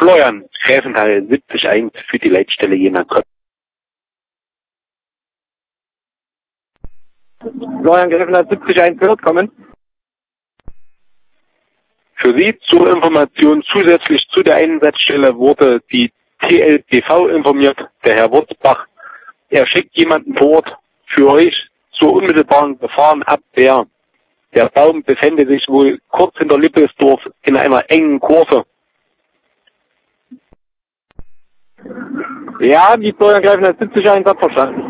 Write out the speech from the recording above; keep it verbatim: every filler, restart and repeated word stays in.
Florian, Gräfenthal siebzig eins für die Leitstelle Jena-Köppen. Florian Gräfenthal siebzig eins wird kommen. Für Sie zur Information zusätzlich zu der Einsatzstelle wurde die T L P V informiert, der Herr Wurzbach. Er schickt jemanden vor Ort für euch zur unmittelbaren Gefahrenabwehr. Der Baum befände sich wohl kurz hinter Lippelsdorf in einer engen Kurve. Ja, die Florian Gräfenthal siebzig eins hat verstanden.